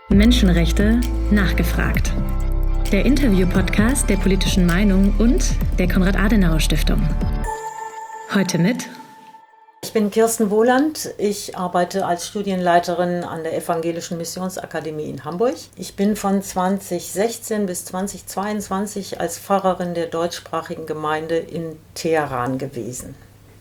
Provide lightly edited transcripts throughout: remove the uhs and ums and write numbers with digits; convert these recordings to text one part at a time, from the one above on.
Menschenrechte nachgefragt. Der Interview-Podcast der Politischen Meinung und der Konrad-Adenauer-Stiftung. Heute mit: Ich bin Kirsten Wohland. Ich arbeite als Studienleiterin an der Evangelischen Missionsakademie in Hamburg. Ich bin von 2016 bis 2022 als Pfarrerin der deutschsprachigen Gemeinde in Teheran gewesen.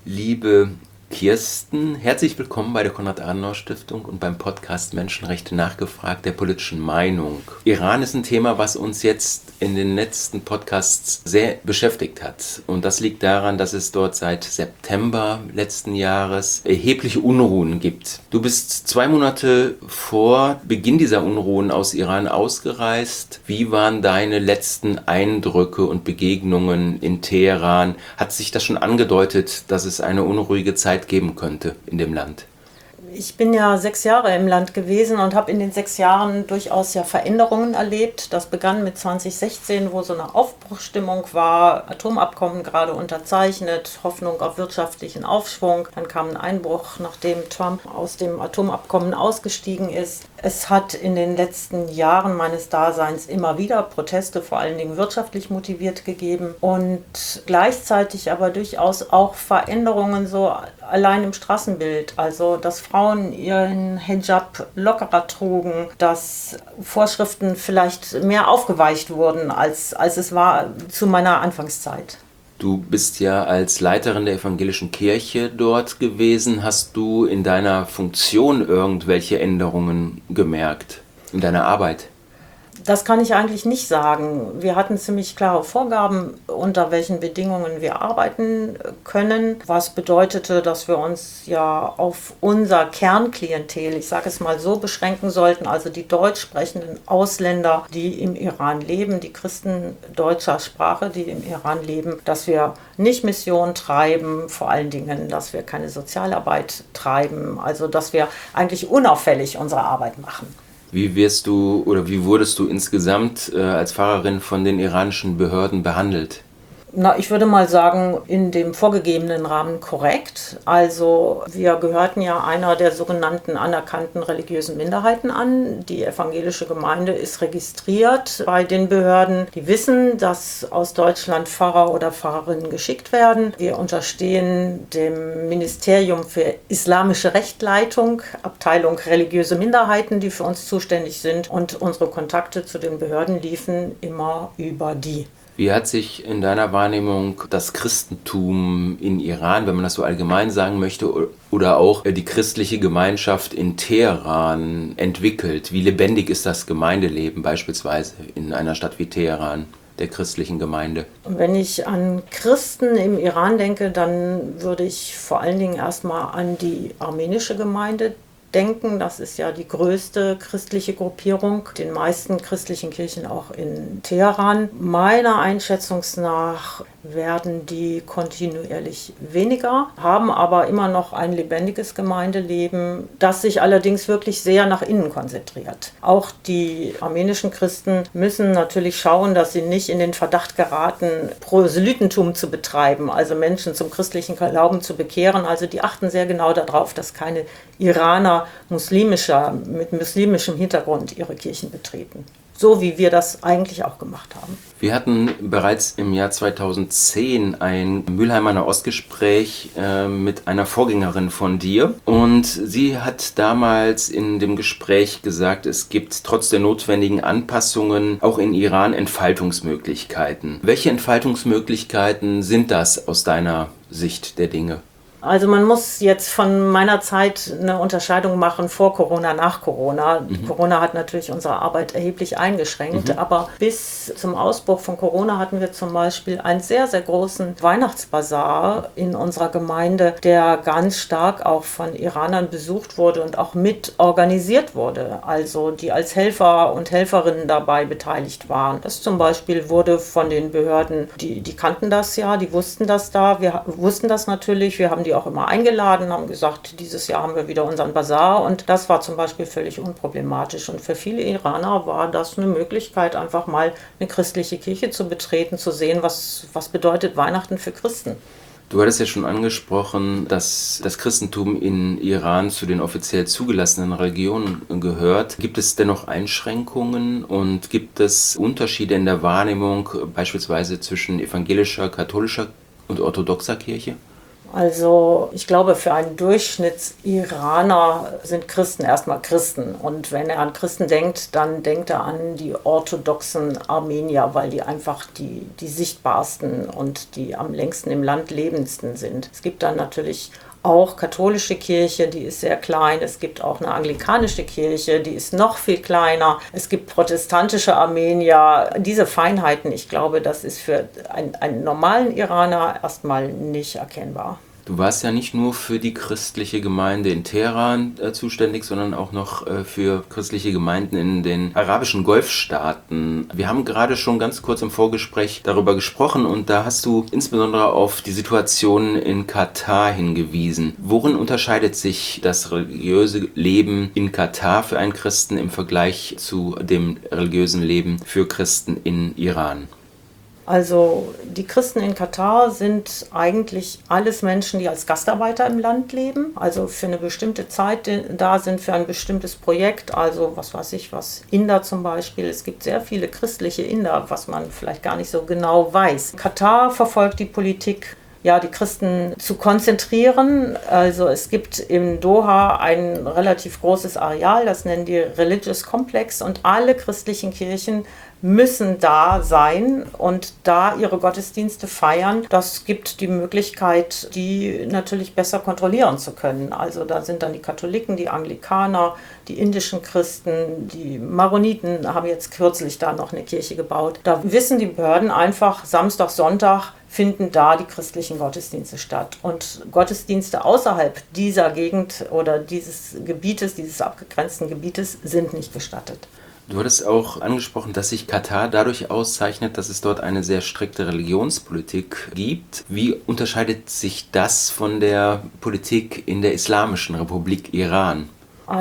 Liebe Kirsten, herzlich willkommen bei der Konrad-Adenauer-Stiftung und beim Podcast Menschenrechte nachgefragt der Politischen Meinung. Iran ist ein Thema, was uns jetzt in den letzten Podcasts sehr beschäftigt hat. Und das liegt daran, dass es dort seit September letzten Jahres erhebliche Unruhen gibt. Du bist 2 Monate vor Beginn dieser Unruhen aus Iran ausgereist. Wie waren deine letzten Eindrücke und Begegnungen in Teheran? Hat sich das schon angedeutet, dass es eine unruhige Zeit geben könnte in dem Land? Ich bin ja 6 Jahre im Land gewesen und habe in den 6 Jahren durchaus ja Veränderungen erlebt. Das begann mit 2016, wo so eine Aufbruchsstimmung war, Atomabkommen gerade unterzeichnet, Hoffnung auf wirtschaftlichen Aufschwung. Dann kam ein Einbruch, nachdem Trump aus dem Atomabkommen ausgestiegen ist. Es hat in den letzten Jahren meines Daseins immer wieder Proteste, vor allen Dingen wirtschaftlich motiviert, gegeben und gleichzeitig aber durchaus auch Veränderungen so allein im Straßenbild. Also, dass Frauen ihren Hijab lockerer trugen, dass Vorschriften vielleicht mehr aufgeweicht wurden, als es war zu meiner Anfangszeit. Du bist ja als Leiterin der evangelischen Kirche dort gewesen. Hast du in deiner Funktion irgendwelche Änderungen gemerkt in deiner Arbeit? Das kann ich eigentlich nicht sagen. Wir hatten ziemlich klare Vorgaben, unter welchen Bedingungen wir arbeiten können, was bedeutete, dass wir uns ja auf unser Kernklientel, ich sage es mal so, beschränken sollten, also die deutsch sprechenden Ausländer, die im Iran leben, die Christen deutscher Sprache, die im Iran leben, dass wir nicht Mission treiben, vor allen Dingen, dass wir keine Sozialarbeit treiben, also dass wir eigentlich unauffällig unsere Arbeit machen. Wie wurdest du insgesamt als Pfarrerin von den iranischen Behörden behandelt? Ich würde mal sagen, in dem vorgegebenen Rahmen korrekt. Also wir gehörten ja einer der sogenannten anerkannten religiösen Minderheiten an. Die evangelische Gemeinde ist registriert bei den Behörden. Die wissen, dass aus Deutschland Pfarrer oder Pfarrerinnen geschickt werden. Wir unterstehen dem Ministerium für islamische Rechtleitung, Abteilung religiöse Minderheiten, die für uns zuständig sind. Und unsere Kontakte zu den Behörden liefen immer über die. Wie hat sich in deiner Wahrnehmung das Christentum in Iran, wenn man das so allgemein sagen möchte, oder auch die christliche Gemeinschaft in Teheran entwickelt? Wie lebendig ist das Gemeindeleben beispielsweise in einer Stadt wie Teheran, der christlichen Gemeinde? Wenn ich an Christen im Iran denke, dann würde ich vor allen Dingen erstmal an die armenische Gemeinde denken. Das ist ja die größte christliche Gruppierung, den meisten christlichen Kirchen auch in Teheran. Meiner Einschätzung nach werden die kontinuierlich weniger, haben aber immer noch ein lebendiges Gemeindeleben, das sich allerdings wirklich sehr nach innen konzentriert. Auch die armenischen Christen müssen natürlich schauen, dass sie nicht in den Verdacht geraten, Proselytentum zu betreiben, also Menschen zum christlichen Glauben zu bekehren. Also die achten sehr genau darauf, dass keine Iraner mit muslimischem Hintergrund ihre Kirchen betreten. So wie wir das eigentlich auch gemacht haben. Wir hatten bereits im Jahr 2010 ein Mülheimer Nahostgespräch mit einer Vorgängerin von dir. Und sie hat damals in dem Gespräch gesagt, es gibt trotz der notwendigen Anpassungen auch in Iran Entfaltungsmöglichkeiten. Welche Entfaltungsmöglichkeiten sind das aus deiner Sicht der Dinge? Also man muss jetzt von meiner Zeit eine Unterscheidung machen vor Corona, nach Corona. Corona hat natürlich unsere Arbeit erheblich eingeschränkt, aber bis zum Ausbruch von Corona hatten wir zum Beispiel einen sehr, sehr großen Weihnachtsbasar in unserer Gemeinde, der ganz stark auch von Iranern besucht wurde und auch mit organisiert wurde, also die als Helfer und Helferinnen dabei beteiligt waren. Das zum Beispiel wurde von den Behörden, die kannten das ja, die wussten das da, wir wussten das natürlich, wir haben die auch immer eingeladen, haben gesagt, dieses Jahr haben wir wieder unseren Basar und das war zum Beispiel völlig unproblematisch und für viele Iraner war das eine Möglichkeit, einfach mal eine christliche Kirche zu betreten, zu sehen, was bedeutet Weihnachten für Christen. Du hattest ja schon angesprochen, dass das Christentum in Iran zu den offiziell zugelassenen Religionen gehört. Gibt es dennoch Einschränkungen und gibt es Unterschiede in der Wahrnehmung beispielsweise zwischen evangelischer, katholischer und orthodoxer Kirche? Also ich glaube, für einen Durchschnittsiraner sind Christen erstmal Christen. Und wenn er an Christen denkt, dann denkt er an die orthodoxen Armenier, weil die einfach die sichtbarsten und die am längsten im Land lebendsten sind. Es gibt dann natürlich auch katholische Kirche, die ist sehr klein. Es gibt auch eine anglikanische Kirche, die ist noch viel kleiner. Es gibt protestantische Armenier. Diese Feinheiten, ich glaube, das ist für einen normalen Iraner erstmal nicht erkennbar. Du warst ja nicht nur für die christliche Gemeinde in Teheran zuständig, sondern auch noch für christliche Gemeinden in den arabischen Golfstaaten. Wir haben gerade schon ganz kurz im Vorgespräch darüber gesprochen und da hast du insbesondere auf die Situation in Katar hingewiesen. Worin unterscheidet sich das religiöse Leben in Katar für einen Christen im Vergleich zu dem religiösen Leben für Christen in Iran? Also die Christen in Katar sind eigentlich alles Menschen, die als Gastarbeiter im Land leben, also für eine bestimmte Zeit da sind, für ein bestimmtes Projekt, also was weiß ich was, Inder zum Beispiel. Es gibt sehr viele christliche Inder, was man vielleicht gar nicht so genau weiß. Katar verfolgt die Politik, ja, die Christen zu konzentrieren. Also es gibt im Doha ein relativ großes Areal, das nennen die Religious Complex, und alle christlichen Kirchen müssen da sein und da ihre Gottesdienste feiern. Das gibt die Möglichkeit, die natürlich besser kontrollieren zu können. Also da sind dann die Katholiken, die Anglikaner, die indischen Christen, die Maroniten haben jetzt kürzlich da noch eine Kirche gebaut. Da wissen die Behörden einfach, Samstag, Sonntag finden da die christlichen Gottesdienste statt. Und Gottesdienste außerhalb dieser Gegend oder dieses Gebietes, dieses abgegrenzten Gebietes, sind nicht gestattet. Du hattest auch angesprochen, dass sich Katar dadurch auszeichnet, dass es dort eine sehr strikte Religionspolitik gibt. Wie unterscheidet sich das von der Politik in der Islamischen Republik Iran?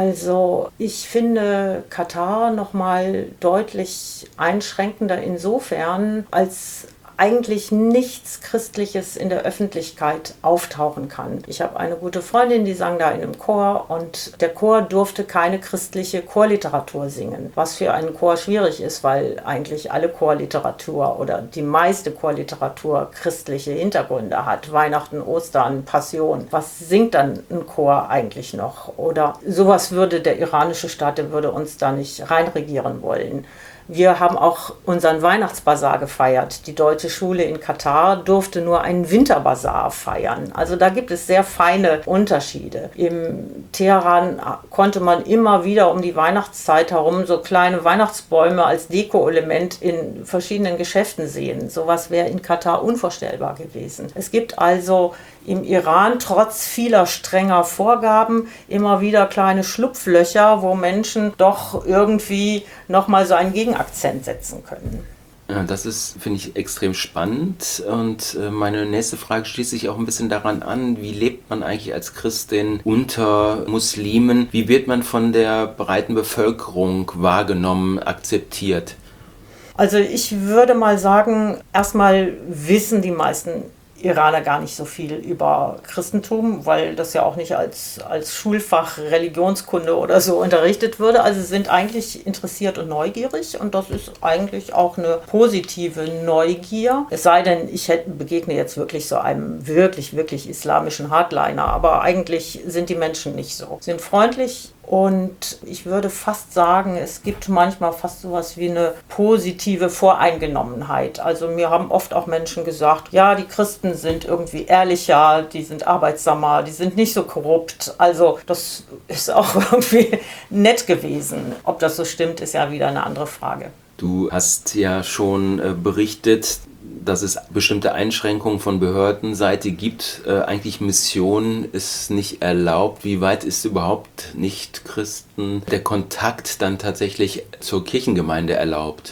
Also ich finde Katar nochmal deutlich einschränkender insofern, als eigentlich nichts Christliches in der Öffentlichkeit auftauchen kann. Ich habe eine gute Freundin, die sang da in einem Chor und der Chor durfte keine christliche Chorliteratur singen, was für einen Chor schwierig ist, weil eigentlich alle Chorliteratur oder die meiste Chorliteratur christliche Hintergründe hat. Weihnachten, Ostern, Passion. Was singt dann ein Chor eigentlich noch? Oder sowas würde der iranische Staat, der würde uns da nicht reinregieren wollen. Wir haben auch unseren Weihnachtsbasar gefeiert. Die deutsche Schule in Katar durfte nur einen Winterbasar feiern. Also da gibt es sehr feine Unterschiede. Im Teheran konnte man immer wieder um die Weihnachtszeit herum so kleine Weihnachtsbäume als Deko-Element in verschiedenen Geschäften sehen. Sowas wäre in Katar unvorstellbar gewesen. Es gibt also im Iran trotz vieler strenger Vorgaben immer wieder kleine Schlupflöcher, wo Menschen doch irgendwie nochmal so einen Gegenakzent setzen können. Ja, das ist, finde ich, extrem spannend und meine nächste Frage schließt sich auch ein bisschen daran an, wie lebt man eigentlich als Christin unter Muslimen? Wie wird man von der breiten Bevölkerung wahrgenommen, akzeptiert? Also ich würde mal sagen, erstmal wissen die meisten Iraner gar nicht so viel über Christentum, weil das ja auch nicht als Schulfach Religionskunde oder so unterrichtet würde. Also sie sind eigentlich interessiert und neugierig und das ist eigentlich auch eine positive Neugier. Es sei denn, ich begegne jetzt wirklich so einem wirklich, wirklich islamischen Hardliner, aber eigentlich sind die Menschen nicht so. Sie sind freundlich. Und ich würde fast sagen, es gibt manchmal fast sowas wie eine positive Voreingenommenheit. Also mir haben oft auch Menschen gesagt, ja, die Christen sind irgendwie ehrlicher, die sind arbeitsamer, die sind nicht so korrupt. Also das ist auch irgendwie nett gewesen. Ob das so stimmt, ist ja wieder eine andere Frage. Du hast ja schon berichtet, dass es bestimmte Einschränkungen von Behördenseite gibt. Eigentlich Mission ist nicht erlaubt. Wie weit ist überhaupt Nicht-Christen der Kontakt dann tatsächlich zur Kirchengemeinde erlaubt?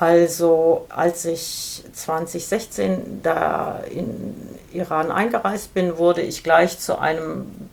Also als ich 2016 da in Iran eingereist bin, wurde ich gleich zu einem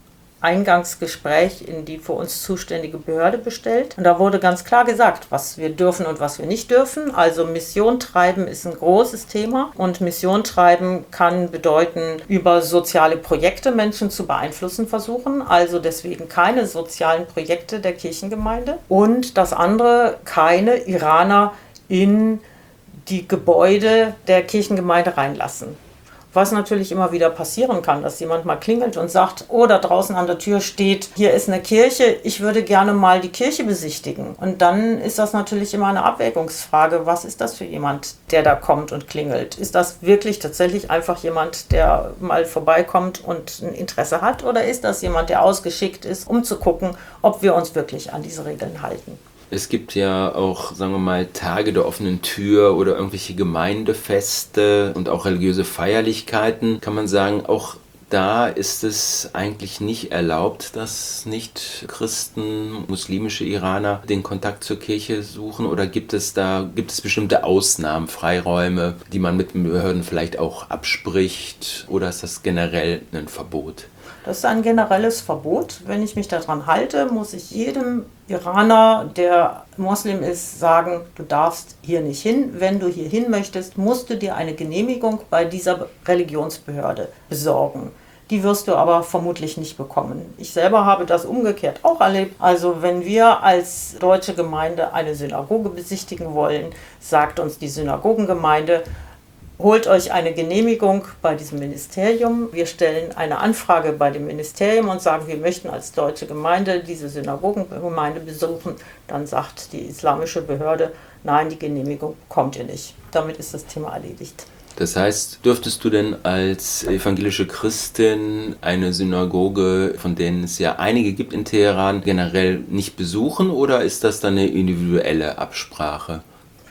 Eingangsgespräch in die für uns zuständige Behörde bestellt. Und da wurde ganz klar gesagt, was wir dürfen und was wir nicht dürfen. Also Mission treiben ist ein großes Thema. Und Mission treiben kann bedeuten, über soziale Projekte Menschen zu beeinflussen versuchen. Also deswegen keine sozialen Projekte der Kirchengemeinde. Und das andere, keine Iraner in die Gebäude der Kirchengemeinde reinlassen. Was natürlich immer wieder passieren kann, dass jemand mal klingelt und sagt, oh, da draußen an der Tür steht, hier ist eine Kirche, ich würde gerne mal die Kirche besichtigen. Und dann ist das natürlich immer eine Abwägungsfrage, was ist das für jemand, der da kommt und klingelt? Ist das wirklich tatsächlich einfach jemand, der mal vorbeikommt und ein Interesse hat? Oder ist das jemand, der ausgeschickt ist, um zu gucken, ob wir uns wirklich an diese Regeln halten? Es gibt ja auch, sagen wir mal, Tage der offenen Tür oder irgendwelche Gemeindefeste und auch religiöse Feierlichkeiten. Kann man sagen, auch da ist es eigentlich nicht erlaubt, dass Nicht-Christen, muslimische Iraner den Kontakt zur Kirche suchen? Oder gibt es bestimmte Ausnahmen, Freiräume, die man mit den Behörden vielleicht auch abspricht? Oder ist das generell ein Verbot? Das ist ein generelles Verbot. Wenn ich mich daran halte, muss ich jedem Iraner, der Moslem ist, sagen, du darfst hier nicht hin. Wenn du hier hin möchtest, musst du dir eine Genehmigung bei dieser Religionsbehörde besorgen. Die wirst du aber vermutlich nicht bekommen. Ich selber habe das umgekehrt auch erlebt. Also wenn wir als deutsche Gemeinde eine Synagoge besichtigen wollen, sagt uns die Synagogengemeinde, holt euch eine Genehmigung bei diesem Ministerium. Wir stellen eine Anfrage bei dem Ministerium und sagen, wir möchten als deutsche Gemeinde diese Synagogengemeinde besuchen. Dann sagt die islamische Behörde, nein, die Genehmigung bekommt ihr nicht. Damit ist das Thema erledigt. Das heißt, dürftest du denn als evangelische Christin eine Synagoge, von denen es ja einige gibt in Teheran, generell nicht besuchen oder ist das dann eine individuelle Absprache?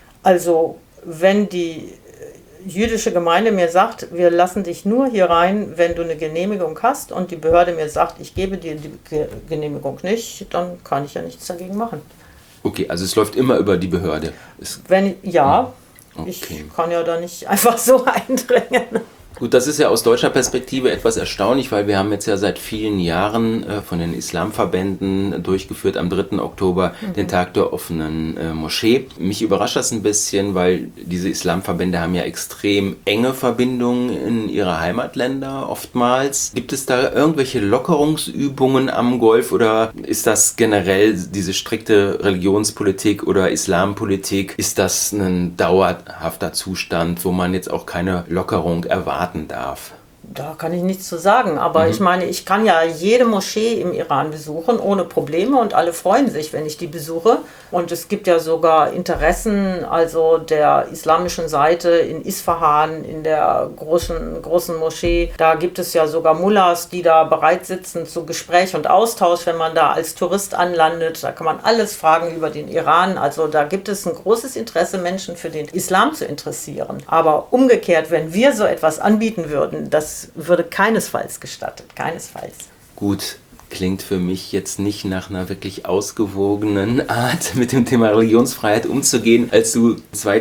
Also, wenn die jüdische Gemeinde mir sagt, wir lassen dich nur hier rein, wenn du eine Genehmigung hast und die Behörde mir sagt, ich gebe dir die Genehmigung nicht, dann kann ich ja nichts dagegen machen. Okay, also es läuft immer über die Behörde. Okay. Ich kann ja da nicht einfach so eindringen. Gut, das ist ja aus deutscher Perspektive etwas erstaunlich, weil wir haben jetzt ja seit vielen Jahren von den Islamverbänden durchgeführt am 3. Oktober den Tag der offenen Moschee. Mich überrascht das ein bisschen, weil diese Islamverbände haben ja extrem enge Verbindungen in ihre Heimatländer oftmals. Gibt es da irgendwelche Lockerungsübungen am Golf oder ist das generell diese strikte Religionspolitik oder Islampolitik, ist das ein dauerhafter Zustand, wo man jetzt auch keine Lockerung erwarten darf? Da kann ich nichts zu sagen, aber ich meine, ich kann ja jede Moschee im Iran besuchen, ohne Probleme und alle freuen sich, wenn ich die besuche. Und es gibt ja sogar Interessen, also der islamischen Seite in Isfahan, in der großen Moschee. Da gibt es ja sogar Mullahs, die da bereit sitzen zu Gespräch und Austausch, wenn man da als Tourist anlandet. Da kann man alles fragen über den Iran. Also da gibt es ein großes Interesse, Menschen für den Islam zu interessieren. Aber umgekehrt, wenn wir so etwas anbieten würden, das würde keinesfalls gestattet, keinesfalls. Gut, klingt für mich jetzt nicht nach einer wirklich ausgewogenen Art, mit dem Thema Religionsfreiheit umzugehen. Als du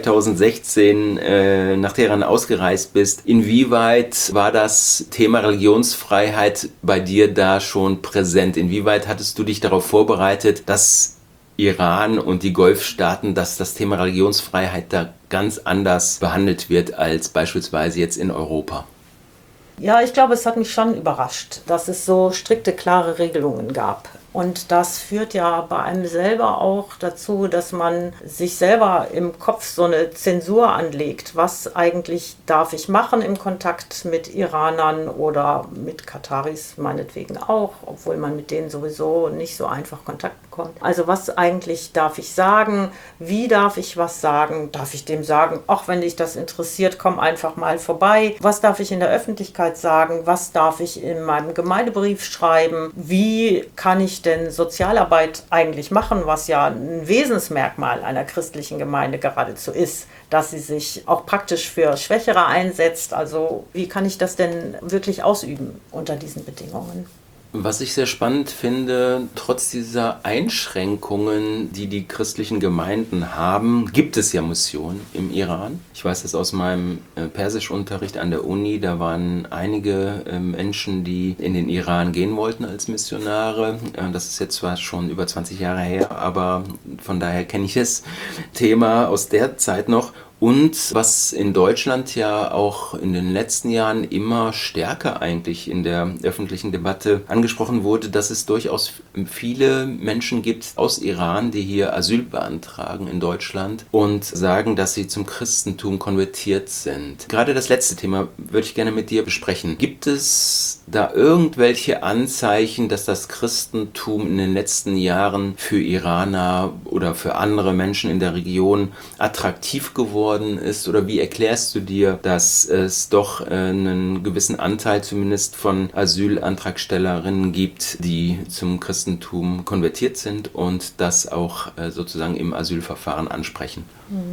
2016 nach Teheran ausgereist bist, inwieweit war das Thema Religionsfreiheit bei dir da schon präsent? Inwieweit hattest du dich darauf vorbereitet, dass Iran und die Golfstaaten, dass das Thema Religionsfreiheit da ganz anders behandelt wird als beispielsweise jetzt in Europa? Ja, ich glaube, es hat mich schon überrascht, dass es so strikte, klare Regelungen gab. Und das führt ja bei einem selber auch dazu, dass man sich selber im Kopf so eine Zensur anlegt. Was eigentlich darf ich machen im Kontakt mit Iranern oder mit Kataris meinetwegen auch, obwohl man mit denen sowieso nicht so einfach Kontakt bekommt. Also was eigentlich darf ich sagen? Wie darf ich was sagen? Darf ich dem sagen, ach, wenn dich das interessiert, komm einfach mal vorbei? Was darf ich in der Öffentlichkeit sagen? Was darf ich in meinem Gemeindebrief schreiben? Wie kann ich denn Sozialarbeit eigentlich machen, was ja ein Wesensmerkmal einer christlichen Gemeinde geradezu ist, dass sie sich auch praktisch für Schwächere einsetzt. Also wie kann ich das denn wirklich ausüben unter diesen Bedingungen? Was ich sehr spannend finde, trotz dieser Einschränkungen, die die christlichen Gemeinden haben, gibt es ja Missionen im Iran. Ich weiß das aus meinem Persischunterricht an der Uni, da waren einige Menschen, die in den Iran gehen wollten als Missionare. Das ist jetzt zwar schon über 20 Jahre her, aber von daher kenne ich das Thema aus der Zeit noch. Und was in Deutschland ja auch in den letzten Jahren immer stärker eigentlich in der öffentlichen Debatte angesprochen wurde, dass es durchaus viele Menschen gibt aus Iran, die hier Asyl beantragen in Deutschland und sagen, dass sie zum Christentum konvertiert sind. Gerade das letzte Thema würde ich gerne mit dir besprechen. Gibt es da irgendwelche Anzeichen, dass das Christentum in den letzten Jahren für Iraner oder für andere Menschen in der Region attraktiv geworden ist, oder wie erklärst du dir, dass es doch einen gewissen Anteil zumindest von Asylantragstellerinnen gibt, die zum Christentum konvertiert sind und das auch sozusagen im Asylverfahren ansprechen?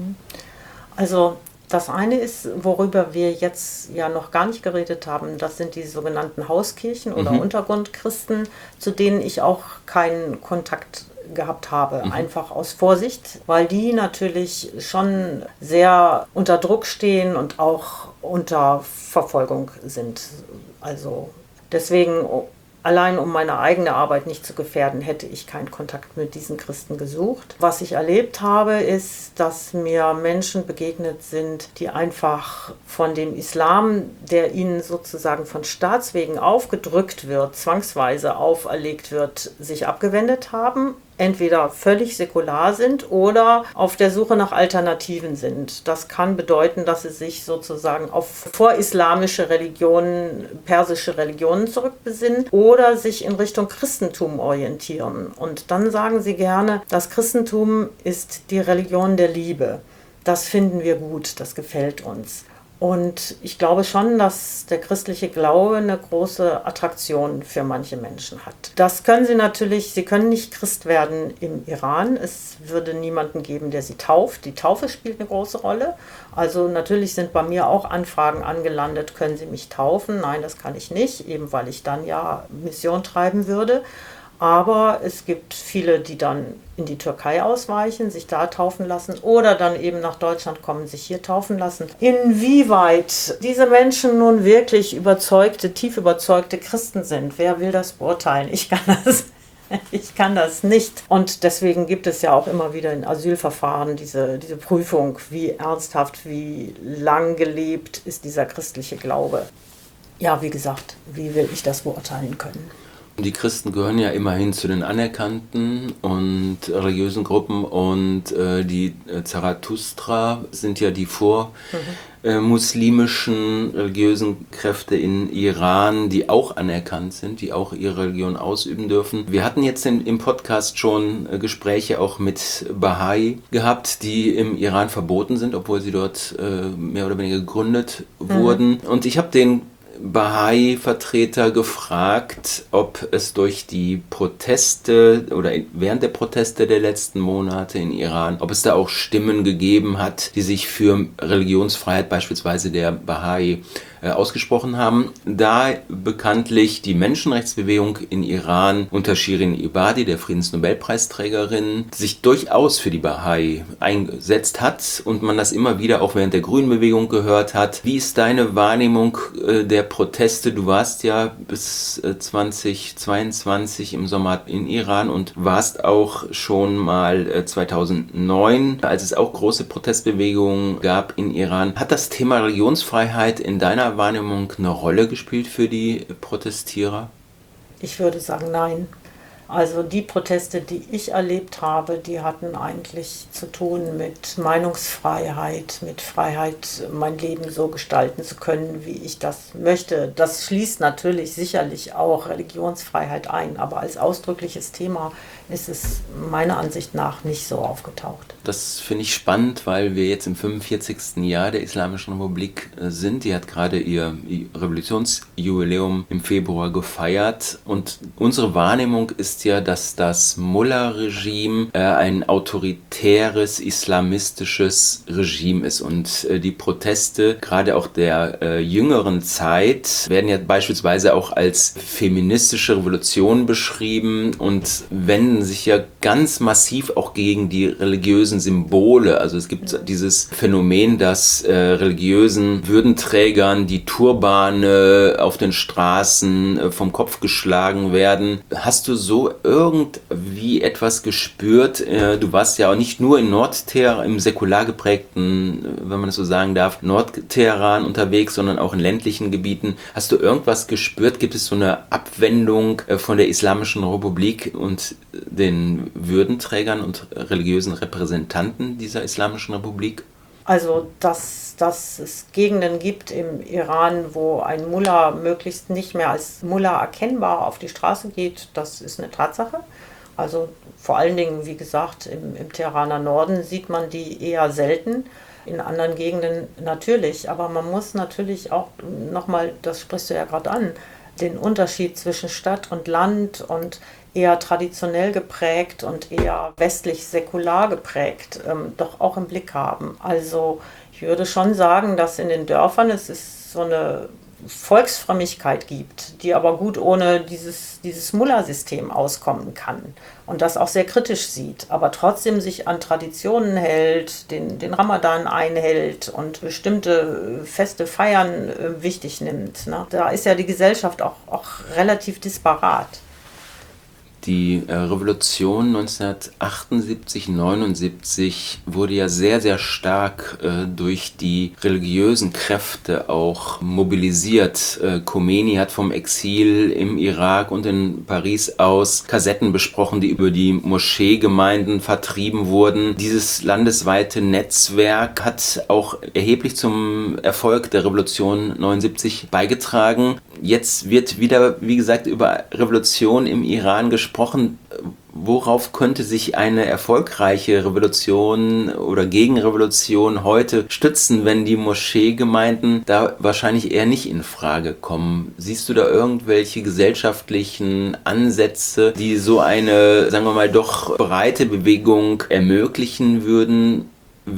Also das eine ist, worüber wir jetzt ja noch gar nicht geredet haben, das sind die sogenannten Hauskirchen oder Untergrundchristen, zu denen ich auch keinen Kontakt gehabt habe, einfach aus Vorsicht, weil die natürlich schon sehr unter Druck stehen und auch unter Verfolgung sind. Also deswegen, allein um meine eigene Arbeit nicht zu gefährden, hätte ich keinen Kontakt mit diesen Christen gesucht. Was ich erlebt habe, ist, dass mir Menschen begegnet sind, die einfach von dem Islam, der ihnen sozusagen von Staatswegen aufgedrückt wird, zwangsweise auferlegt wird, sich abgewendet haben. Entweder völlig säkular sind oder auf der Suche nach Alternativen sind. Das kann bedeuten, dass sie sich sozusagen auf vorislamische Religionen, persische Religionen zurückbesinnen oder sich in Richtung Christentum orientieren. Und dann sagen sie gerne, das Christentum ist die Religion der Liebe. Das finden wir gut, das gefällt uns. Und ich glaube schon, dass der christliche Glaube eine große Attraktion für manche Menschen hat. Das können sie natürlich, sie können nicht Christ werden im Iran. Es würde niemanden geben, der sie tauft. Die Taufe spielt eine große Rolle. Also natürlich sind bei mir auch Anfragen angelandet, können Sie mich taufen? Nein, das kann ich nicht, eben weil ich dann ja Mission treiben würde. Aber es gibt viele, die dann in die Türkei ausweichen, sich da taufen lassen oder dann eben nach Deutschland kommen, sich hier taufen lassen. Inwieweit diese Menschen nun wirklich überzeugte, tief überzeugte Christen sind, wer will das beurteilen? Ich kann das nicht. Und deswegen gibt es ja auch immer wieder in Asylverfahren diese Prüfung, wie ernsthaft, wie lang gelebt ist dieser christliche Glaube. Ja, wie gesagt, wie will ich das beurteilen können? Die Christen gehören ja immerhin zu den anerkannten und religiösen Gruppen, und die Zarathustra sind ja die vormuslimischen religiösen Kräfte in Iran, die auch anerkannt sind, die auch ihre Religion ausüben dürfen. Wir hatten jetzt im Podcast schon Gespräche auch mit Bahai gehabt, die im Iran verboten sind, obwohl sie dort mehr oder weniger gegründet wurden. Und ich habe den Bahai-Vertreter gefragt, ob es durch die Proteste oder während der Proteste der letzten Monate in Iran, ob es da auch Stimmen gegeben hat, die sich für Religionsfreiheit beispielsweise der Bahai ausgesprochen haben, da bekanntlich die Menschenrechtsbewegung in Iran unter Shirin Ebadi, der Friedensnobelpreisträgerin, sich durchaus für die Bahai eingesetzt hat und man das immer wieder auch während der Grünenbewegung gehört hat. Wie ist deine Wahrnehmung der Proteste? Du warst ja bis 2022 im Sommer in Iran und warst auch schon mal 2009, als es auch große Protestbewegungen gab in Iran. Hat das Thema Religionsfreiheit in deiner Wahrnehmung eine Rolle gespielt für die Protestierer? Ich würde sagen, nein. Also die Proteste, die ich erlebt habe, die hatten eigentlich zu tun mit Meinungsfreiheit, mit Freiheit, mein Leben so gestalten zu können, wie ich das möchte. Das schließt natürlich sicherlich auch Religionsfreiheit ein, aber als ausdrückliches Thema ist es meiner Ansicht nach nicht so aufgetaucht. Das finde ich spannend, weil wir jetzt im 45. Jahr der Islamischen Republik sind. Die hat gerade ihr Revolutionsjubiläum im Februar gefeiert. Und unsere Wahrnehmung ist ja, dass das Mullah-Regime ein autoritäres, islamistisches Regime ist. Und die Proteste, gerade auch der jüngeren Zeit, werden ja beispielsweise auch als feministische Revolution beschrieben und wenden sich ja ganz massiv auch gegen die religiösen Symbole. Also es gibt dieses Phänomen, dass religiösen Würdenträgern die Turbane auf den Straßen vom Kopf geschlagen werden. Hast du so irgendwie etwas gespürt? Du warst ja auch nicht nur in Nordteheran, im säkular geprägten, wenn man es so sagen darf, Nordteheran unterwegs, sondern auch in ländlichen Gebieten. Hast du irgendwas gespürt? Gibt es so eine Abwendung von der Islamischen Republik und den Würdenträgern und religiösen Repräsentanten dieser Islamischen Republik? Also, dass es Gegenden gibt im Iran, wo ein Mullah möglichst nicht mehr als Mullah erkennbar auf die Straße geht, das ist eine Tatsache. Also vor allen Dingen, wie gesagt, im Teheraner Norden sieht man die eher selten. In anderen Gegenden natürlich, aber man muss natürlich auch nochmal, das sprichst du ja gerade an, den Unterschied zwischen Stadt und Land und eher traditionell geprägt und eher westlich-säkular geprägt, doch auch im Blick haben. Also ich würde schon sagen, dass in den Dörfern es ist so eine Volksfrömmigkeit gibt, die aber gut ohne dieses Mullah-System auskommen kann und das auch sehr kritisch sieht, aber trotzdem sich an Traditionen hält, den Ramadan einhält und bestimmte Feste feiern wichtig nimmt. Ne? Da ist ja die Gesellschaft auch relativ disparat. Die Revolution 1978, 79 wurde ja sehr, sehr stark durch die religiösen Kräfte auch mobilisiert. Khomeini hat vom Exil im Irak und in Paris aus Kassetten besprochen, die über die Moscheegemeinden vertrieben wurden. Dieses landesweite Netzwerk hat auch erheblich zum Erfolg der Revolution 79 beigetragen. Jetzt wird wieder, wie gesagt, über Revolution im Iran gesprochen. Worauf könnte sich eine erfolgreiche Revolution oder Gegenrevolution heute stützen, wenn die Moscheegemeinden da wahrscheinlich eher nicht in Frage kommen? Siehst du da irgendwelche gesellschaftlichen Ansätze, die so eine, sagen wir mal, doch breite Bewegung ermöglichen würden?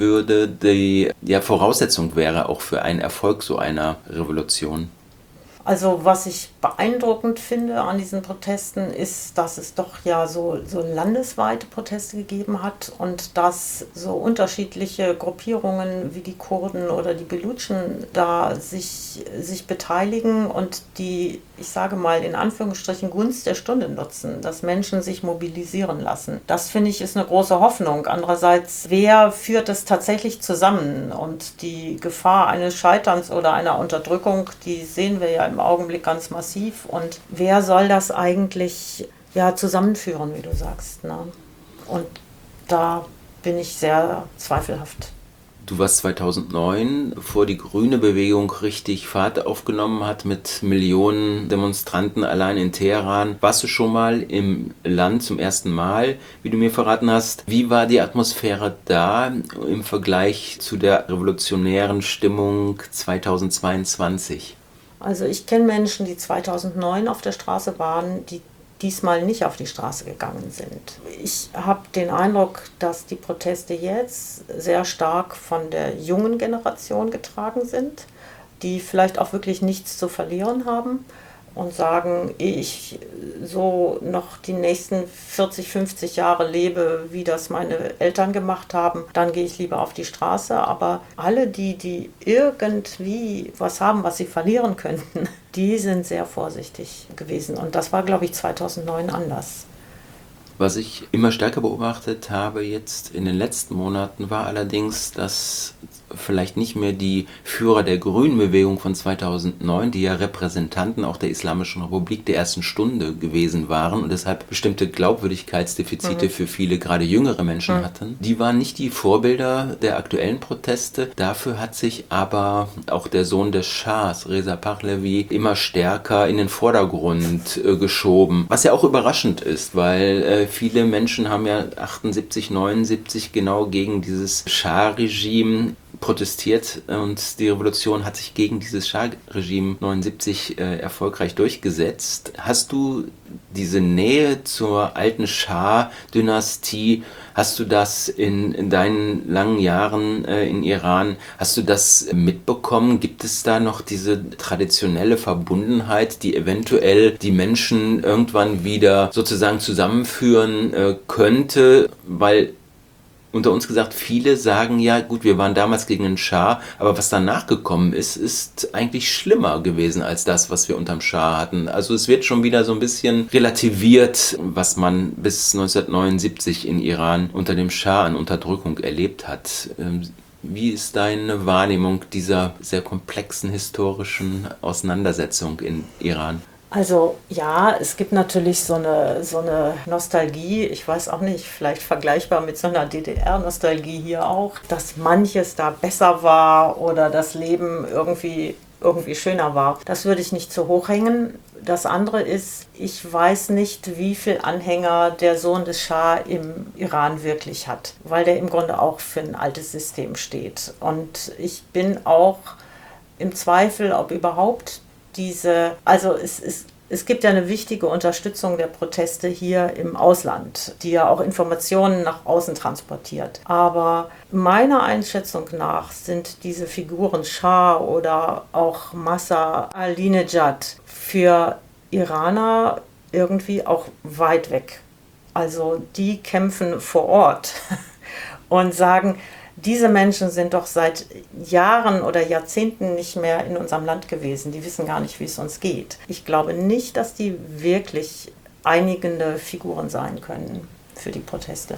Die Voraussetzung wäre auch für einen Erfolg so einer Revolution? Also was ich beeindruckend finde an diesen Protesten ist, dass es doch ja so landesweite Proteste gegeben hat und dass so unterschiedliche Gruppierungen wie die Kurden oder die Belutschen da sich beteiligen und die, ich sage mal in Anführungsstrichen, Gunst der Stunde nutzen, dass Menschen sich mobilisieren lassen. Das finde ich ist eine große Hoffnung. Andererseits, wer führt das tatsächlich zusammen? Und die Gefahr eines Scheiterns oder einer Unterdrückung, die sehen wir ja im Augenblick ganz massiv. Und wer soll das eigentlich zusammenführen, wie du sagst, ne? Und da bin ich sehr zweifelhaft. Du warst 2009, bevor die grüne Bewegung richtig Fahrt aufgenommen hat mit Millionen Demonstranten allein in Teheran. Warst du schon mal im Land zum ersten Mal, wie du mir verraten hast? Wie war die Atmosphäre da im Vergleich zu der revolutionären Stimmung 2022? Also ich kenne Menschen, die 2009 auf der Straße waren, die diesmal nicht auf die Straße gegangen sind. Ich habe den Eindruck, dass die Proteste jetzt sehr stark von der jungen Generation getragen sind, die vielleicht auch wirklich nichts zu verlieren haben und sagen, ehe ich so noch die nächsten 40, 50 Jahre lebe, wie das meine Eltern gemacht haben, dann gehe ich lieber auf die Straße. Aber alle, die irgendwie was haben, was sie verlieren könnten, die sind sehr vorsichtig gewesen. Und das war, glaube ich, 2009 anders. Was ich immer stärker beobachtet habe jetzt in den letzten Monaten, war allerdings, dass vielleicht nicht mehr die Führer der grünen Bewegung von 2009, die ja Repräsentanten auch der Islamischen Republik der ersten Stunde gewesen waren und deshalb bestimmte Glaubwürdigkeitsdefizite für viele, gerade jüngere Menschen hatten. Die waren nicht die Vorbilder der aktuellen Proteste. Dafür hat sich aber auch der Sohn des Schahs, Reza Pahlavi, immer stärker in den Vordergrund geschoben. Was ja auch überraschend ist, weil viele Menschen haben ja 78, 79 genau gegen dieses Schah-Regime protestiert und die Revolution hat sich gegen dieses Schah-Regime 79 erfolgreich durchgesetzt. Hast du diese Nähe zur alten Schah-Dynastie, hast du das in deinen langen Jahren in Iran, hast du das mitbekommen? Gibt es da noch diese traditionelle Verbundenheit, die eventuell die Menschen irgendwann wieder sozusagen zusammenführen könnte? Weil unter uns gesagt, viele sagen ja, gut, wir waren damals gegen den Schah, aber was danach gekommen ist, ist eigentlich schlimmer gewesen als das, was wir unterm Schah hatten. Also es wird schon wieder so ein bisschen relativiert, was man bis 1979 in Iran unter dem Schah an Unterdrückung erlebt hat. Wie ist deine Wahrnehmung dieser sehr komplexen historischen Auseinandersetzung in Iran? Also ja, es gibt natürlich so eine Nostalgie, ich weiß auch nicht, vielleicht vergleichbar mit so einer DDR-Nostalgie hier auch, dass manches da besser war oder das Leben irgendwie schöner war. Das würde ich nicht zu hoch hängen. Das andere ist, ich weiß nicht, wie viel Anhänger der Sohn des Schah im Iran wirklich hat, weil der im Grunde auch für ein altes System steht. Und ich bin auch im Zweifel, ob überhaupt es gibt ja eine wichtige Unterstützung der Proteste hier im Ausland, die ja auch Informationen nach außen transportiert. Aber meiner Einschätzung nach sind diese Figuren Schah oder auch Massa Ahmadinejad für Iraner irgendwie auch weit weg. Also die kämpfen vor Ort und sagen, diese Menschen sind doch seit Jahren oder Jahrzehnten nicht mehr in unserem Land gewesen. Die wissen gar nicht, wie es uns geht. Ich glaube nicht, dass die wirklich einigende Figuren sein können für die Proteste.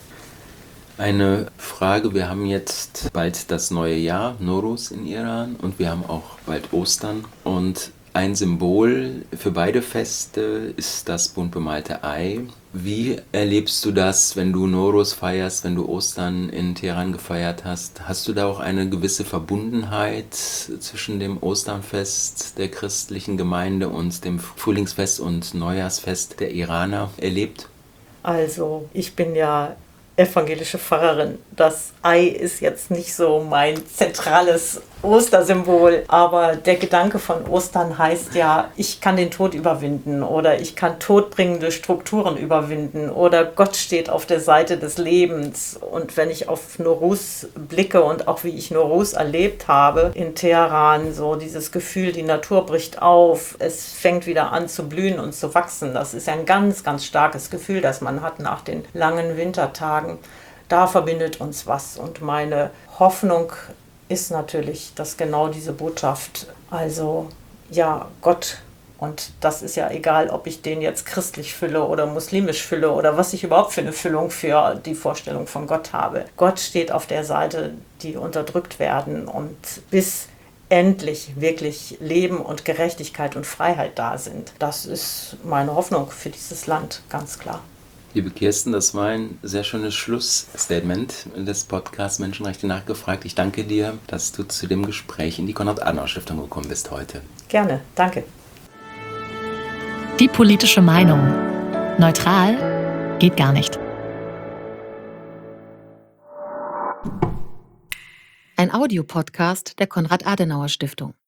Eine Frage, wir haben jetzt bald das neue Jahr, Nowruz in Iran, und wir haben auch bald Ostern. Und ein Symbol für beide Feste ist das bunt bemalte Ei. Wie erlebst du das, wenn du Nowruz feierst, wenn du Ostern in Teheran gefeiert hast? Hast du da auch eine gewisse Verbundenheit zwischen dem Osternfest der christlichen Gemeinde und dem Frühlingsfest und Neujahrsfest der Iraner erlebt? Also, ich bin ja evangelische Pfarrerin. Das Ei ist jetzt nicht so mein zentrales Ostersymbol, aber der Gedanke von Ostern heißt ja, ich kann den Tod überwinden oder ich kann todbringende Strukturen überwinden oder Gott steht auf der Seite des Lebens. Und wenn ich auf Nowruz blicke und auch wie ich Nowruz erlebt habe in Teheran, so dieses Gefühl, die Natur bricht auf, es fängt wieder an zu blühen und zu wachsen. Das ist ein ganz, ganz starkes Gefühl, das man hat nach den langen Wintertagen. Da verbindet uns was und meine Hoffnung ist natürlich, dass genau diese Botschaft, also ja, Gott, und das ist ja egal, ob ich den jetzt christlich fülle oder muslimisch fülle oder was ich überhaupt für eine Füllung für die Vorstellung von Gott habe. Gott steht auf der Seite, die unterdrückt werden und bis endlich wirklich Leben und Gerechtigkeit und Freiheit da sind. Das ist meine Hoffnung für dieses Land, ganz klar. Liebe Kirsten, das war ein sehr schönes Schlussstatement des Podcasts Menschenrechte nachgefragt. Ich danke dir, dass du zu dem Gespräch in die Konrad-Adenauer-Stiftung gekommen bist heute. Gerne, danke. Die politische Meinung. Neutral geht gar nicht. Ein Audiopodcast der Konrad-Adenauer-Stiftung.